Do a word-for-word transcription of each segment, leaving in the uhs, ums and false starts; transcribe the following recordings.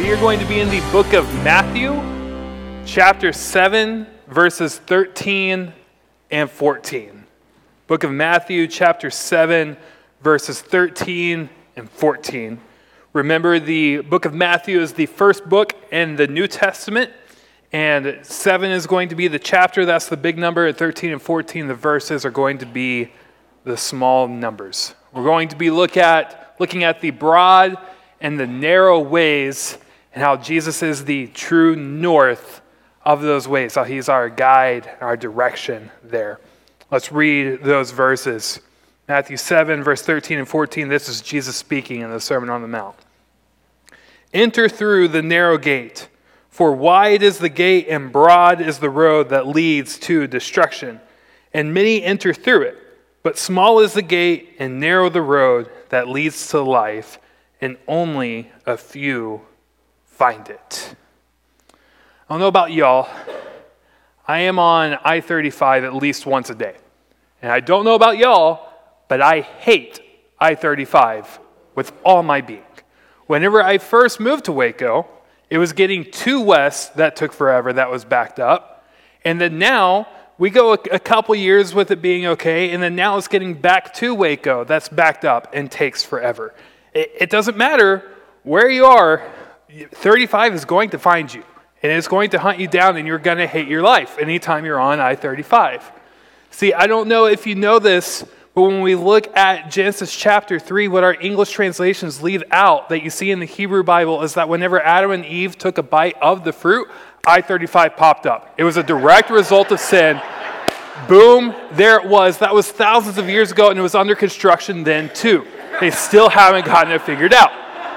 We are going to be in the book of Matthew, chapter seven, verses thirteen and fourteen. Book of Matthew, chapter seven, verses thirteen and fourteen. Remember, the book of Matthew is the first book in the New Testament, and seven is going to be the chapter, that's the big number, and thirteen and fourteen, the verses, are going to be the small numbers. We're going to be look at, looking at the broad and the narrow ways and how Jesus is the true north of those ways, how he's our guide, our direction there. Let's read those verses. Matthew seven, verse thirteen and fourteen, this is Jesus speaking in the Sermon on the Mount. Enter through the narrow gate, for wide is the gate and broad is the road that leads to destruction, and many enter through it. But small is the gate and narrow the road that leads to life, and only a few find it. I don't know about y'all. I am on I thirty-five at least once a day. And I don't know about y'all, but I hate I thirty-five with all my being. Whenever I first moved to Waco, it was getting to west that took forever, that was backed up. And then now, we go a, a couple years with it being okay, and then now it's getting back to Waco that's backed up and takes forever. It, it doesn't matter where you are, thirty-five is going to find you. And it's going to hunt you down, and you're going to hate your life anytime you're on I thirty-five. See, I don't know if you know this, but when we look at Genesis chapter three, what our English translations leave out that you see in the Hebrew Bible is that whenever Adam and Eve took a bite of the fruit, I thirty-five popped up. It was a direct result of sin. Boom, there it was. That was thousands of years ago, and it was under construction then too. They still haven't gotten it figured out.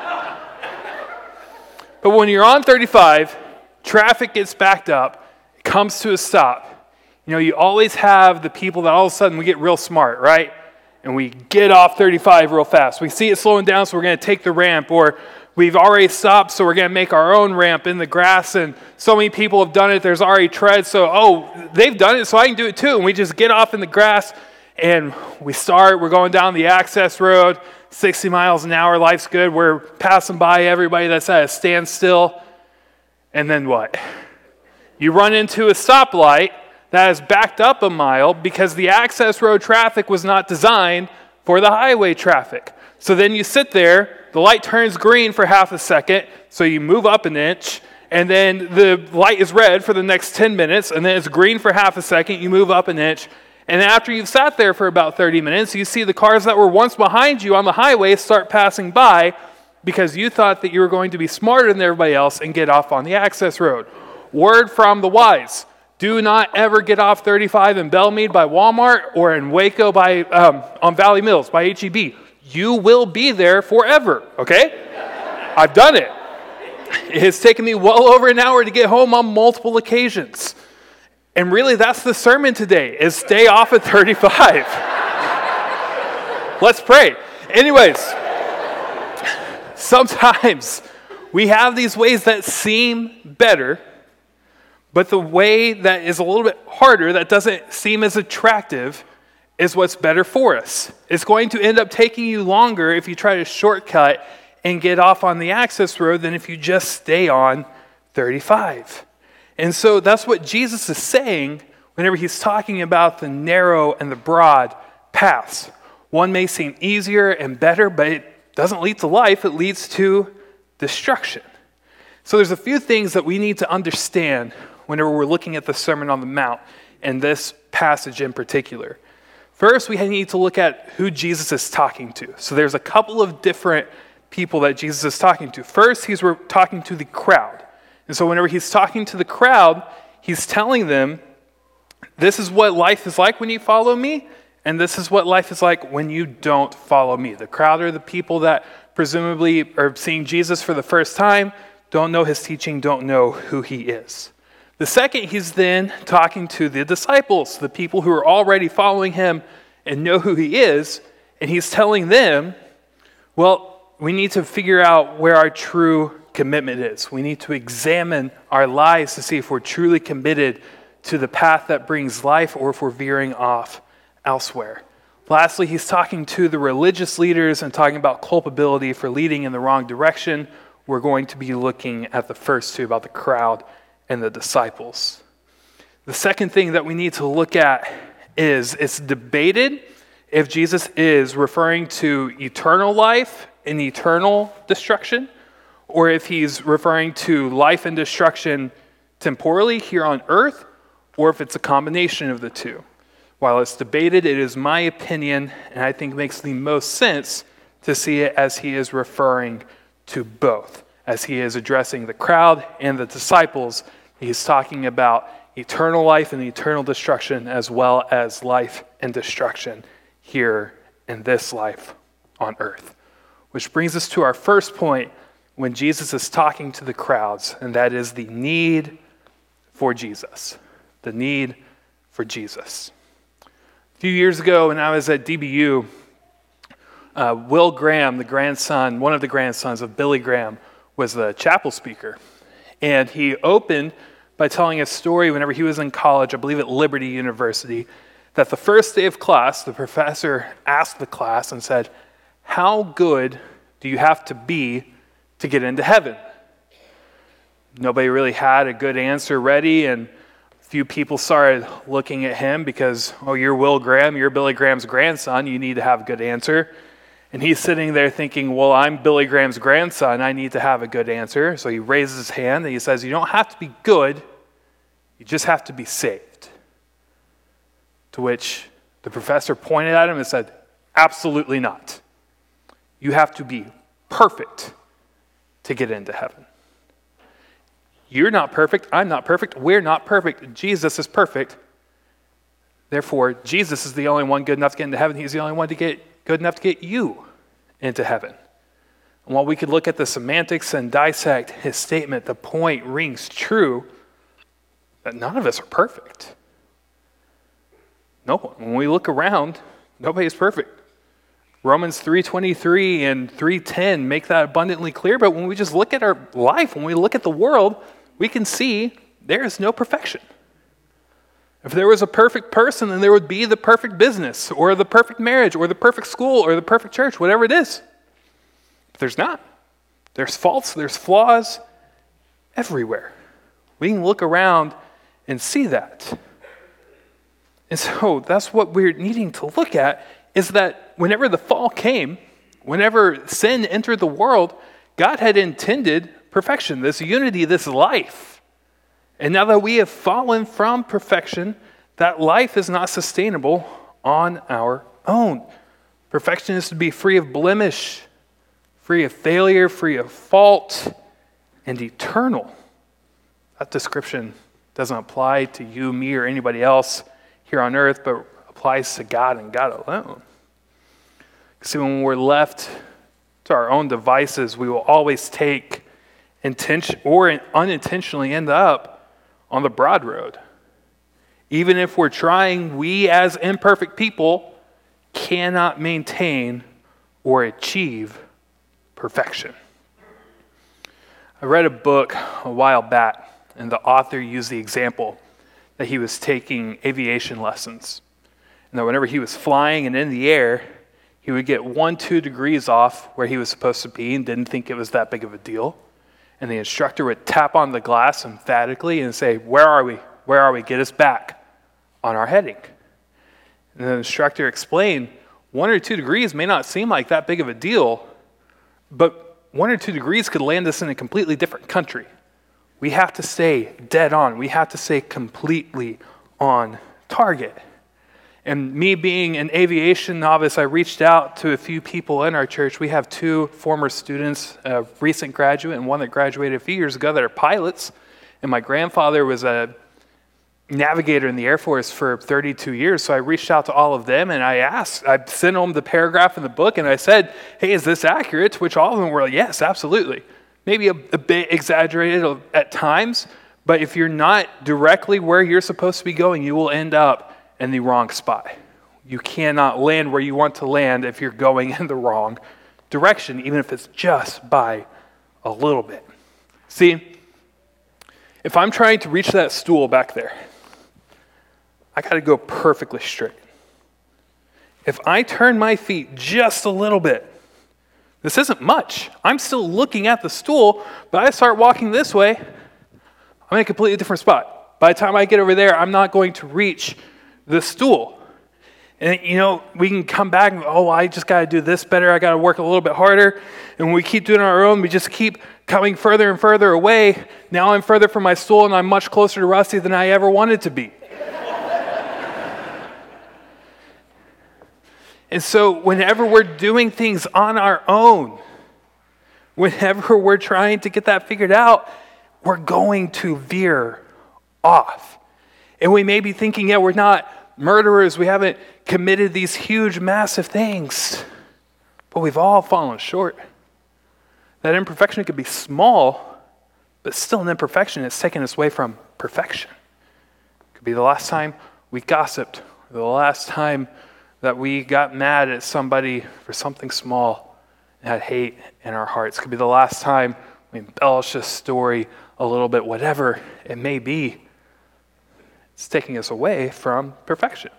But when you're on thirty-five, traffic gets backed up, it comes to a stop. You know, you always have the people that all of a sudden we get real smart, right? And we get off thirty-five real fast. We see it slowing down, so we're going to take the ramp. Or we've already stopped, so we're going to make our own ramp in the grass. And so many people have done it, there's already treads. So, oh, they've done it, so I can do it too. And we just get off in the grass, and we start. We're going down the access road, sixty miles an hour. Life's good. We're passing by everybody that's at a standstill. And then what? You run into a stoplight that is backed up a mile because the access road traffic was not designed for the highway traffic. So then you sit there, the light turns green for half a second, so you move up an inch, and then the light is red for the next ten minutes, and then it's green for half a second, you move up an inch, and after you've sat there for about thirty minutes, you see the cars that were once behind you on the highway start passing by because you thought that you were going to be smarter than everybody else and get off on the access road. Word from the wise. Do not ever get off thirty-five in Belmead by Walmart or in Waco by um, on Valley Mills by H E B. You will be there forever, okay? I've done it. It has taken me well over an hour to get home on multiple occasions. And really, that's the sermon today, is stay off at thirty-five. Let's pray. Anyways, sometimes we have these ways that seem better, but the way that is a little bit harder, that doesn't seem as attractive, is what's better for us. It's going to end up taking you longer if you try to shortcut and get off on the access road than if you just stay on thirty-five. And so that's what Jesus is saying whenever he's talking about the narrow and the broad paths. One may seem easier and better, but it doesn't lead to life, it leads to destruction. So there's a few things that we need to understand whenever we're looking at the Sermon on the Mount and this passage in particular. First, we need to look at who Jesus is talking to. So there's a couple of different people that Jesus is talking to. First, he's talking to the crowd. And so whenever he's talking to the crowd, he's telling them, this is what life is like when you follow me, and this is what life is like when you don't follow me. The crowd are the people that presumably are seeing Jesus for the first time, don't know his teaching, don't know who he is. The second, he's then talking to the disciples, the people who are already following him and know who he is, and he's telling them, well, we need to figure out where our true commitment is. We need to examine our lives to see if we're truly committed to the path that brings life or if we're veering off elsewhere. Lastly, he's talking to the religious leaders and talking about culpability for leading in the wrong direction we're going to be looking at the first two about the crowd and the disciples. The second thing that we need to look at is it's debated if Jesus is referring to eternal life and eternal destruction, or if he's referring to life and destruction temporally here on earth, or if it's a combination of the two. While it's debated, it is my opinion, and I think makes the most sense to see it as he is referring to both. As he is addressing the crowd and the disciples, he's talking about eternal life and eternal destruction, as well as life and destruction here in this life on earth. Which brings us to our first point when Jesus is talking to the crowds, and that is the need for Jesus. The need for Jesus. A few years ago when I was at D B U, uh, Will Graham, the grandson, one of the grandsons of Billy Graham, was the chapel speaker. And he opened by telling a story whenever he was in college, I believe at Liberty University, that the first day of class, the professor asked the class and said, "How good do you have to be to get into heaven?" Nobody really had a good answer ready, and a few people started looking at him because, oh, you're Will Graham, you're Billy Graham's grandson, you need to have a good answer. And he's sitting there thinking, well, I'm Billy Graham's grandson, I need to have a good answer. So he raises his hand and he says, you don't have to be good, you just have to be saved. To which the professor pointed at him and said, absolutely not. You have to be perfect to get into heaven. You're not perfect, I'm not perfect, we're not perfect, Jesus is perfect. Therefore, Jesus is the only one good enough to get into heaven. He's the only one to get good enough to get you into heaven. And while we could look at the semantics and dissect his statement, the point rings true that none of us are perfect. No one. When we look around, nobody's perfect. Romans three twenty-three and three ten make that abundantly clear, but when we just look at our life, when we look at the world, we can see there is no perfection. If there was a perfect person, then there would be the perfect business, or the perfect marriage, or the perfect school, or the perfect church, whatever it is. But there's not. There's faults, there's flaws everywhere. We can look around and see that. And so that's what we're needing to look at, is that whenever the fall came, whenever sin entered the world, God had intended perfection, this unity, this life. And now that we have fallen from perfection, that life is not sustainable on our own. Perfection is to be free of blemish, free of failure, free of fault, and eternal. That description doesn't apply to you, me, or anybody else here on earth, but applies to God and God alone. See, when we're left to our own devices, we will always take intention or unintentionally end up on the broad road. Even if we're trying, we as imperfect people cannot maintain or achieve perfection. I read a book a while back, and the author used the example that he was taking aviation lessons. And that whenever he was flying and in the air, he would get one, two degrees off where he was supposed to be and didn't think it was that big of a deal. And the instructor would tap on the glass emphatically and say, where are we? Where are we? Get us back on our heading. And the instructor explained, one or two degrees may not seem like that big of a deal, but one or two degrees could land us in a completely different country. We have to stay dead on. We have to stay completely on target. And me being an aviation novice, I reached out to a few people in our church. We have two former students, a recent graduate and one that graduated a few years ago, that are pilots. And my grandfather was a navigator in the Air Force for thirty-two years. So I reached out to all of them and I asked, I sent them the paragraph in the book and I said, hey, is this accurate? To which all of them were like, yes, absolutely. Maybe a, a bit exaggerated at times, but if you're not directly where you're supposed to be going, you will end up in the wrong spot. You cannot land where you want to land if you're going in the wrong direction, even if it's just by a little bit. See, if I'm trying to reach that stool back there, I got to go perfectly straight. If I turn my feet just a little bit, This isn't much. I'm still looking at the stool, but I start walking this way, I'm in a completely different spot. By the time I get over there, I'm not going to reach the stool. And, you know, we can come back and, oh, I just got to do this better. I got to work a little bit harder. And when we keep doing it on our own, we just keep coming further and further away. Now I'm further from my stool, and I'm much closer to Rusty than I ever wanted to be. And so whenever we're doing things on our own, whenever we're trying to get that figured out, we're going to veer off. And we may be thinking, yeah, we're not murderers, we haven't committed these huge, massive things, but we've all fallen short. That imperfection could be small, but still an imperfection that's taken us away from perfection. It could be the last time we gossiped, or the last time that we got mad at somebody for something small and had hate in our hearts. It could be the last time we embellished a story a little bit, whatever it may be. It's taking us away from perfection.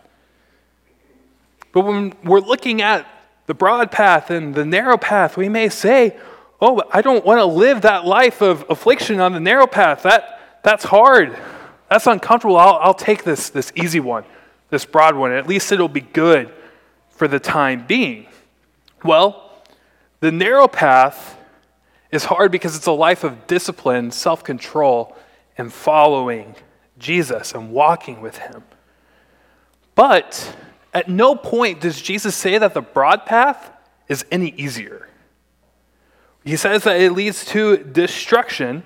But when we're looking at the broad path and the narrow path, we may say, oh, I don't want to live that life of affliction on the narrow path. That that's hard. That's uncomfortable. I'll, I'll take this, this easy one, this broad one. At least it'll be good for the time being. Well, the narrow path is hard because it's a life of discipline, self-control, and following Jesus and walking with him. But at no point does Jesus say that the broad path is any easier. He says that it leads to destruction.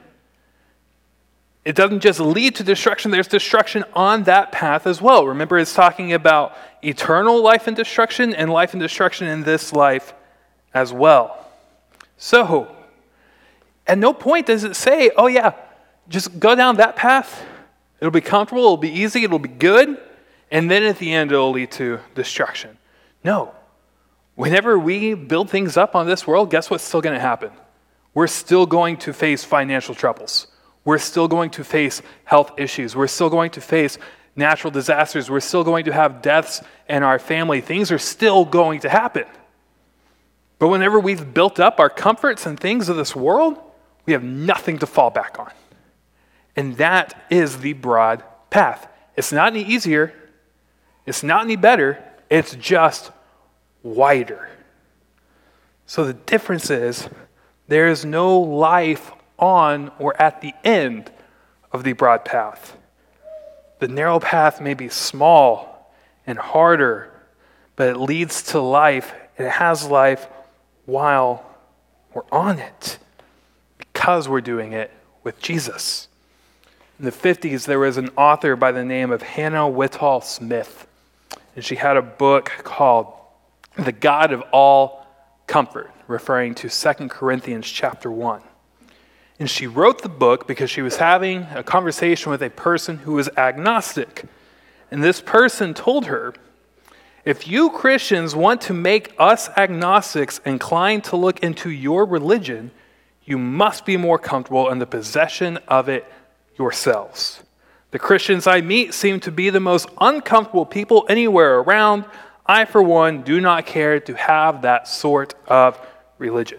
It doesn't just lead to destruction, there's destruction on that path as well. Remember, it's talking about eternal life and destruction and life and destruction in this life as well. So, at no point does it say, oh yeah, just go down that path. It'll be comfortable, it'll be easy, it'll be good, and then at the end it'll lead to destruction. No. Whenever we build things up on this world, guess what's still going to happen? We're still going to face financial troubles. We're still going to face health issues. We're still going to face natural disasters. We're still going to have deaths in our family. Things are still going to happen. But whenever we've built up our comforts and things of this world, we have nothing to fall back on. And that is the broad path. It's not any easier. It's not any better. It's just wider. So the difference is there is no life on or at the end of the broad path. The narrow path may be small and harder, but it leads to life, and it has life while we're on it because we're doing it with Jesus. In the fifties, there was an author by the name of Hannah Whitall Smith, and she had a book called The God of All Comfort, referring to Second Corinthians chapter one. And she wrote the book because she was having a conversation with a person who was agnostic. And this person told her, if you Christians want to make us agnostics inclined to look into your religion, you must be more comfortable in the possession of it yourselves. The Christians I meet seem to be the most uncomfortable people anywhere around. I, for one, do not care to have that sort of religion.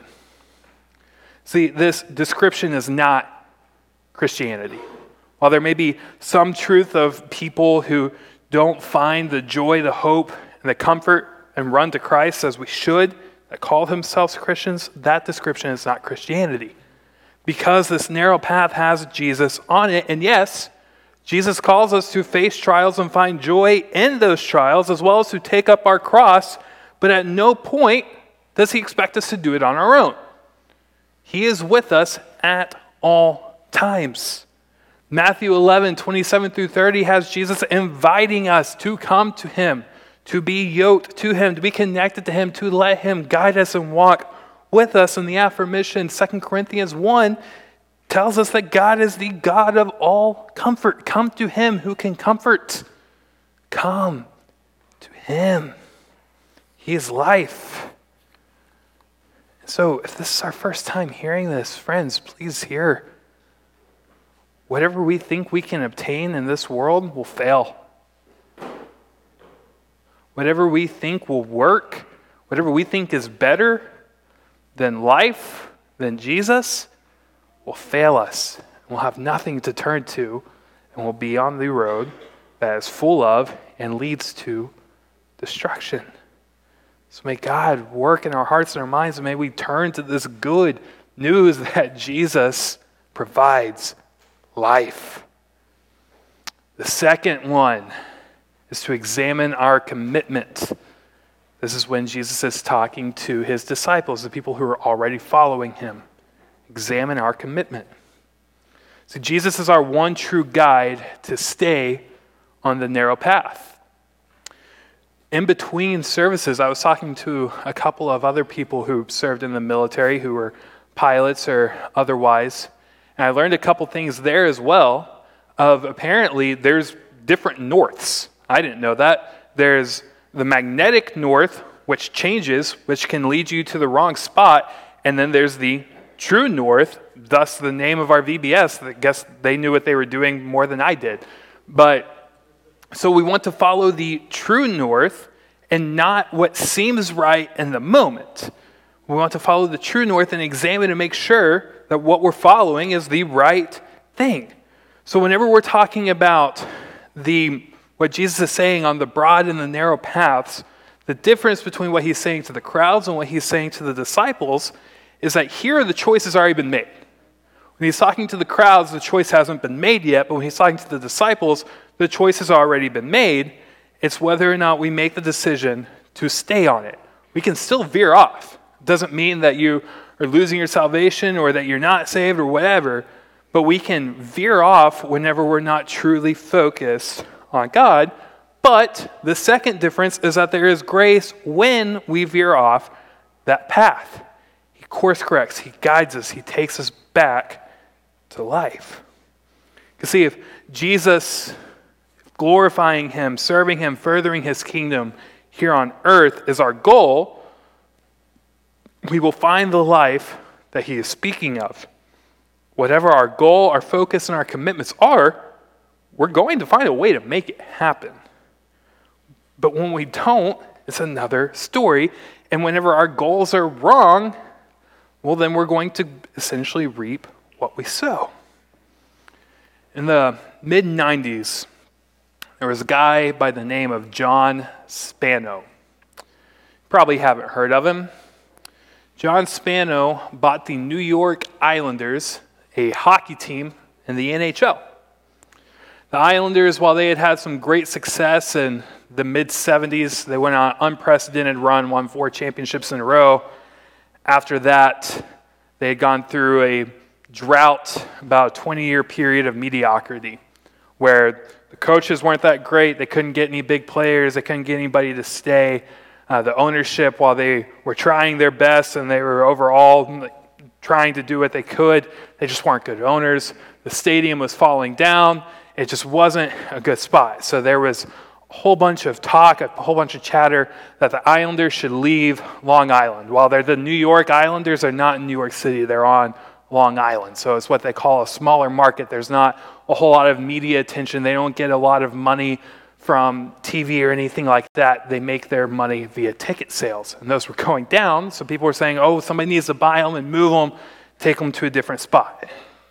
See, this description is not Christianity. While there may be some truth of people who don't find the joy, the hope, and the comfort and run to Christ as we should, that call themselves Christians, that description is not Christianity. Because this narrow path has Jesus on it, and yes, Jesus calls us to face trials and find joy in those trials, as well as to take up our cross, but at no point does he expect us to do it on our own. He is with us at all times. Matthew eleven, twenty-seven through thirty has Jesus inviting us to come to him, to be yoked to him, to be connected to him, to let him guide us and walk with us. And the affirmation, Second Corinthians one, tells us that God is the God of all comfort. Come to him who can comfort. Come to him. He is life. So if this is our first time hearing this, friends, please hear. Whatever we think we can obtain in this world will fail. Whatever we think will work, whatever we think is better, than life, than Jesus, will fail us. We'll have nothing to turn to, and we'll be on the road that is full of and leads to destruction. So may God work in our hearts and our minds, and may we turn to this good news that Jesus provides life. The second one is to examine our commitment. This is when Jesus is talking to his disciples, the people who are already following him. Examine our commitment. So Jesus is our one true guide to stay on the narrow path. In between services, I was talking to a couple of other people who served in the military, who were pilots or otherwise, and I learned a couple things there as well of apparently there's different norths. I didn't know that. There's the magnetic north, which changes, which can lead you to the wrong spot, and then there's the true north, thus the name of our V B S. I guess they knew what they were doing more than I did. But so we want to follow the true north and not what seems right in the moment. We want to follow the true north and examine and make sure that what we're following is the right thing. So whenever we're talking about the what Jesus is saying on the broad and the narrow paths, the difference between what he's saying to the crowds and what he's saying to the disciples is that here the choice has already been made. When he's talking to the crowds, the choice hasn't been made yet, but when he's talking to the disciples, the choice has already been made. It's whether or not we make the decision to stay on it. We can still veer off. It doesn't mean that you are losing your salvation or that you're not saved or whatever, but we can veer off whenever we're not truly focused on God. But the second difference is that there is grace when we veer off that path. He course corrects, he guides us, he takes us back to life. You see, if Jesus, glorifying him, serving him, furthering his kingdom here on earth is our goal, we will find the life that he is speaking of. Whatever our goal, our focus, and our commitments are, we're going to find a way to make it happen. But when we don't, it's another story. And whenever our goals are wrong, well, then we're going to essentially reap what we sow. In the mid nineties, there was a guy by the name of John Spano. Probably haven't heard of him. John Spano bought the New York Islanders, a hockey team in the N H L. The Islanders, while they had had some great success in the mid seventies, they went on an unprecedented run, won four championships in a row. After that, they had gone through a drought, about a twenty-year period of mediocrity, where the coaches weren't that great, they couldn't get any big players, they couldn't get anybody to stay. Uh, the ownership, while they were trying their best and they were overall trying to do what they could, they just weren't good owners. The stadium was falling down. It just wasn't a good spot. So there was a whole bunch of talk, a whole bunch of chatter that the Islanders should leave Long Island. While they're the New York Islanders, they're not in New York City. They're on Long Island. So it's what they call a smaller market. There's not a whole lot of media attention. They don't get a lot of money from T V or anything like that. They make their money via ticket sales. And those were going down. So people were saying, oh, somebody needs to buy them and move them, take them to a different spot.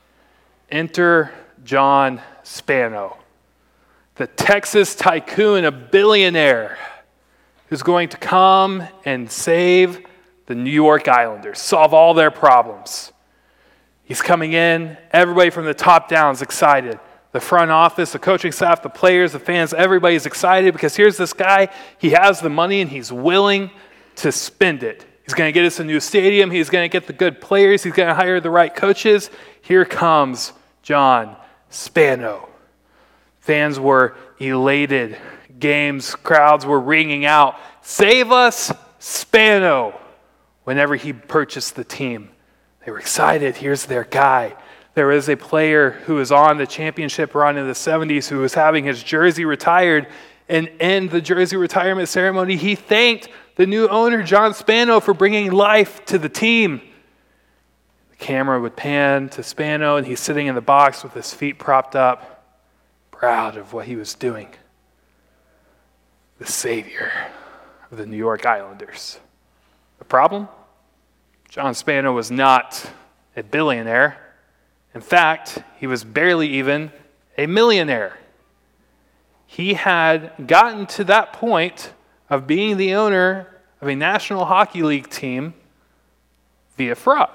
Enter John Spano, the Texas tycoon, a billionaire who's going to come and save the New York Islanders, solve all their problems. He's coming in. Everybody from the top down is excited. The front office, the coaching staff, the players, the fans, everybody's excited because here's this guy. He has the money and he's willing to spend it. He's going to get us a new stadium. He's going to get the good players. He's going to hire the right coaches. Here comes John Spano. Fans were elated. Games, crowds were ringing out, "Save us, Spano," whenever he purchased the team. They were excited. Here's their guy. There was a player who was on the championship run in the seventies who was having his jersey retired, and in the jersey retirement ceremony, he thanked the new owner, John Spano, for bringing life to the team. The camera would pan to Spano, and he's sitting in the box with his feet propped up, proud of what he was doing. The savior of the New York Islanders. The problem? John Spano was not a billionaire. In fact, he was barely even a millionaire. He had gotten to that point of being the owner of a National Hockey League team via fraud.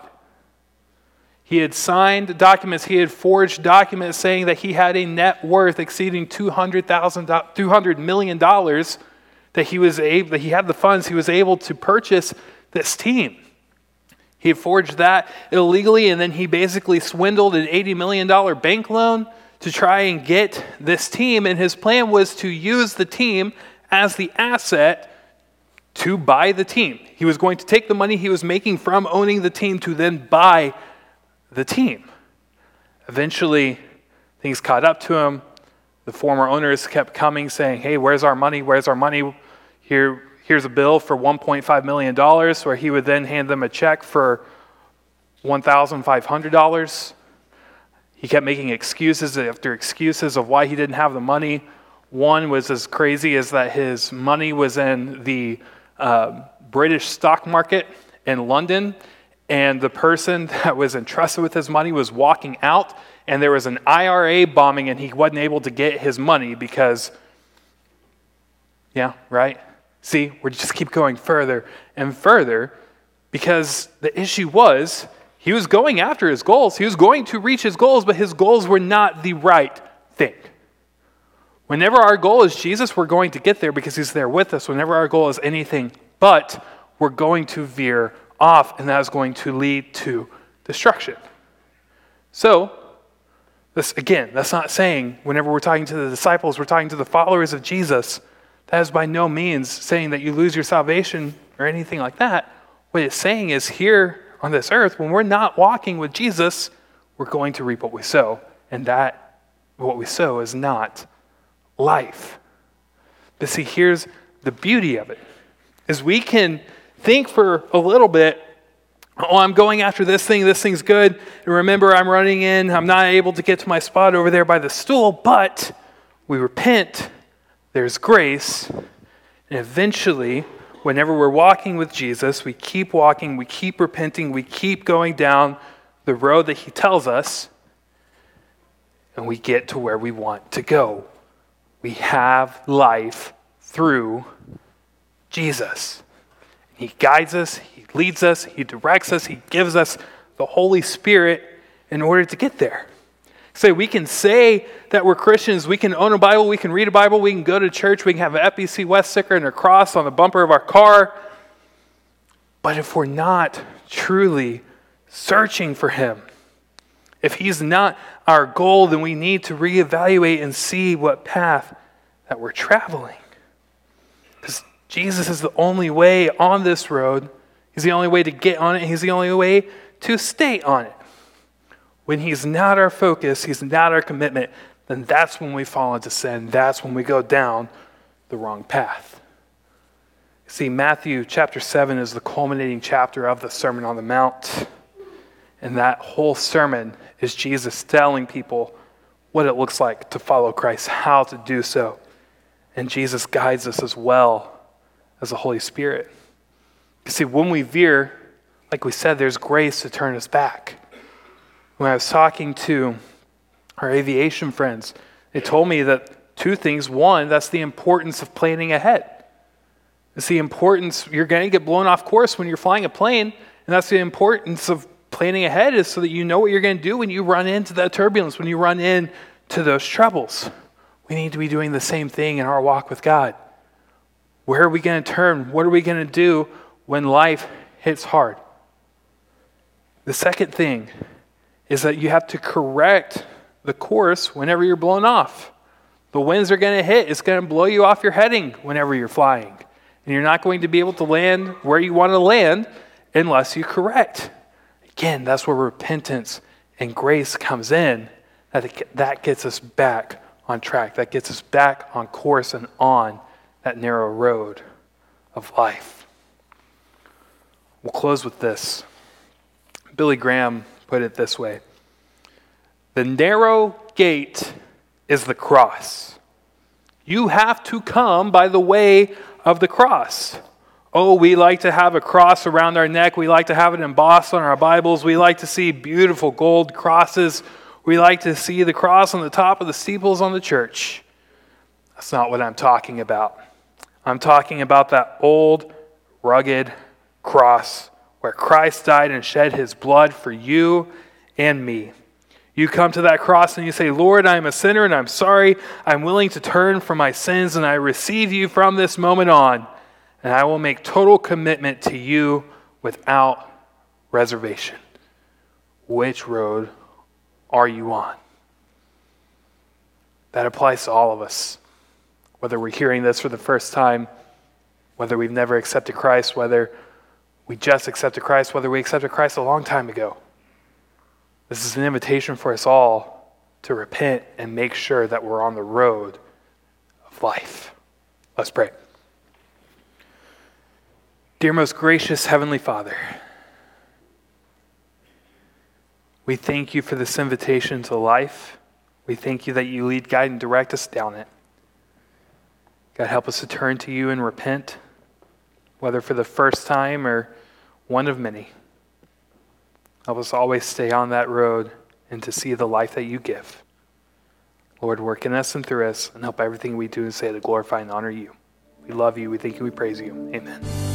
He had signed documents, he had forged documents saying that he had a net worth exceeding two hundred million dollars, that he was able, that he had the funds, he was able to purchase this team. He had forged that illegally, and then he basically swindled an eighty million dollars bank loan to try and get this team, and his plan was to use the team as the asset to buy the team. He was going to take the money he was making from owning the team to then buy the team. Eventually, things caught up to him. The former owners kept coming saying, hey, where's our money? Where's our money? Here, here's a bill for one point five million dollars, where he would then hand them a check for one thousand five hundred dollars. He kept making excuses after excuses of why he didn't have the money. One was as crazy as that his money was in the uh, British stock market in London, and the person that was entrusted with his money was walking out, and there was an I R A bombing, and he wasn't able to get his money because, yeah, right? See, we just keep going further and further, because the issue was he was going after his goals. He was going to reach his goals, but his goals were not the right thing. Whenever our goal is Jesus, we're going to get there because he's there with us. Whenever our goal is anything but, we're going to veer off, and that is going to lead to destruction. So, this again, that's not saying whenever we're talking to the disciples, we're talking to the followers of Jesus, that is by no means saying that you lose your salvation or anything like that. What it's saying is here on this earth, when we're not walking with Jesus, we're going to reap what we sow, and that what we sow is not life. But see, here's the beauty of it, is we can think for a little bit, oh, I'm going after this thing, this thing's good, and remember I'm running in, I'm not able to get to my spot over there by the stool, but we repent, there's grace, and eventually, whenever we're walking with Jesus, we keep walking, we keep repenting, we keep going down the road that he tells us, and we get to where we want to go. We have life through Jesus. He guides us, he leads us, he directs us, he gives us the Holy Spirit in order to get there. So we can say that we're Christians, we can own a Bible, we can read a Bible, we can go to church, we can have an F B C West sticker and a cross on the bumper of our car. But if we're not truly searching for him, if he's not our goal, then we need to reevaluate and see what path that we're traveling. Because Jesus is the only way on this road. He's the only way to get on it. He's the only way to stay on it. When he's not our focus, he's not our commitment, then that's when we fall into sin. That's when we go down the wrong path. See, Matthew chapter seven is the culminating chapter of the Sermon on the Mount. And that whole sermon is Jesus telling people what it looks like to follow Christ, how to do so. And Jesus guides us as well as the Holy Spirit. You see, when we veer, like we said, there's grace to turn us back. When I was talking to our aviation friends, they told me that two things. One, that's the importance of planning ahead. It's the importance, you're going to get blown off course when you're flying a plane, and that's the importance of planning ahead, is so that you know what you're going to do when you run into that turbulence, when you run into those troubles. We need to be doing the same thing in our walk with God. Where are we going to turn? What are we going to do when life hits hard? The second thing is that you have to correct the course whenever you're blown off. The winds are going to hit. It's going to blow you off your heading whenever you're flying. And you're not going to be able to land where you want to land unless you correct. Again, that's where repentance and grace comes in. That, that gets us back on track. That gets us back on course and on that narrow road of life. We'll close with this. Billy Graham put it this way: the narrow gate is the cross. You have to come by the way of the cross. Oh, we like to have a cross around our neck. We like to have it embossed on our Bibles. We like to see beautiful gold crosses. We like to see the cross on the top of the steeples on the church. That's not what I'm talking about. I'm talking about that old, rugged cross where Christ died and shed his blood for you and me. You come to that cross and you say, Lord, I am a sinner and I'm sorry. I'm willing to turn from my sins and I receive you from this moment on. And I will make total commitment to you without reservation. Which road are you on? That applies to all of us. Whether we're hearing this for the first time, whether we've never accepted Christ, whether we just accepted Christ, whether we accepted Christ a long time ago. This is an invitation for us all to repent and make sure that we're on the road of life. Let's pray. Dear most gracious Heavenly Father, we thank you for this invitation to life. We thank you that you lead, guide, and direct us down it. God, help us to turn to you and repent, whether for the first time or one of many. Help us always stay on that road and to see the life that you give. Lord, work in us and through us and help everything we do and say to glorify and honor you. We love you. We thank you. We praise you. Amen.